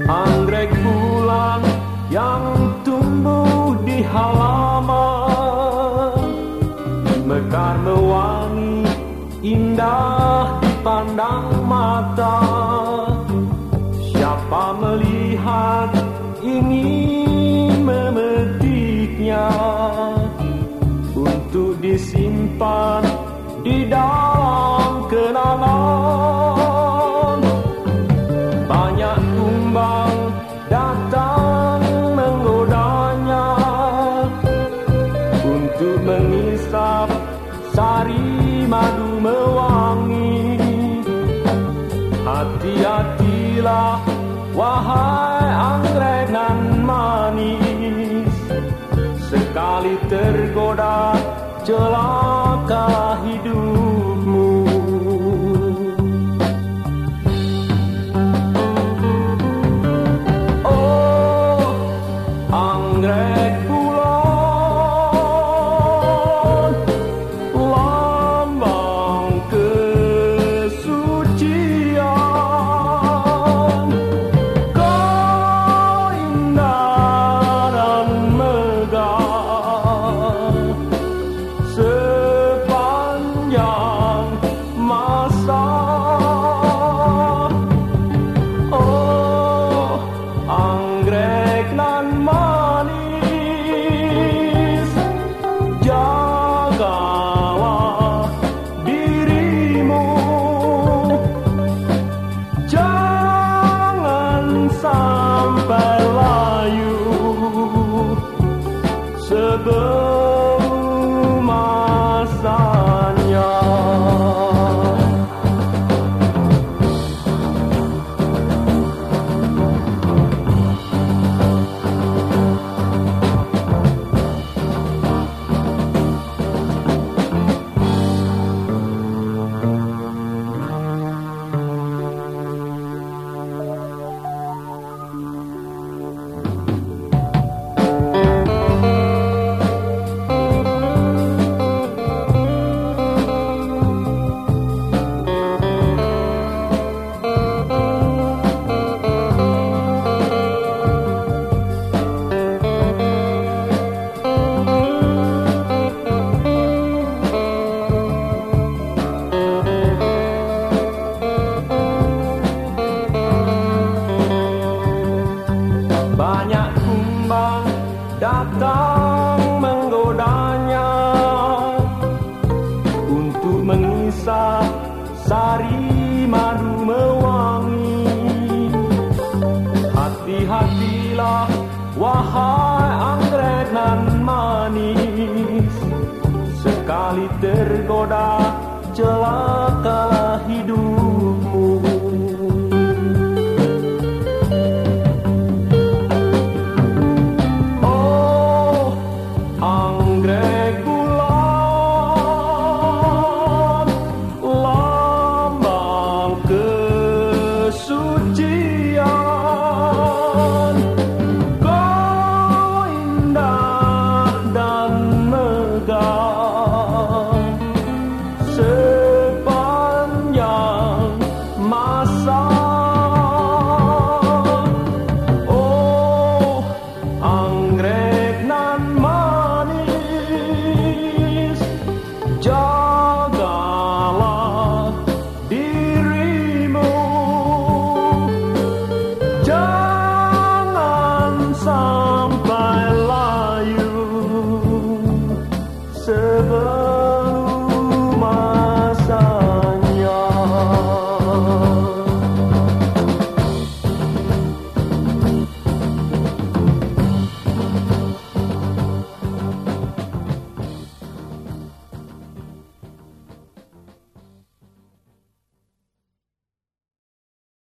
Anggrek bulan yang tumbuh di halaman, mekar mewangi, indah dipandang mata. Siapa melihat ingin memetiknya untuk disimpan di dalam kenangan. Banyak kumbang datang menggodanya untuk mengisap sari madu mewangi. Hati-hatilah wahai anggrek nan manis, sekali tergoda celakalah hidupmu. Oh, anggrek bulan, lambang kesucian, kau indah dan megah sepanjang masa. Oh, anggrek nan manis, jagalah dirimu, jangan sampai layu sebelum masanya. Banyak kumbang datang menggodanya untuk mengisap sari madu mewangi. Hati-hatilah wahai anggrek nan manis, sekali tergoda celakalah hidupmu. Anggrek bulan, lambang kesucian,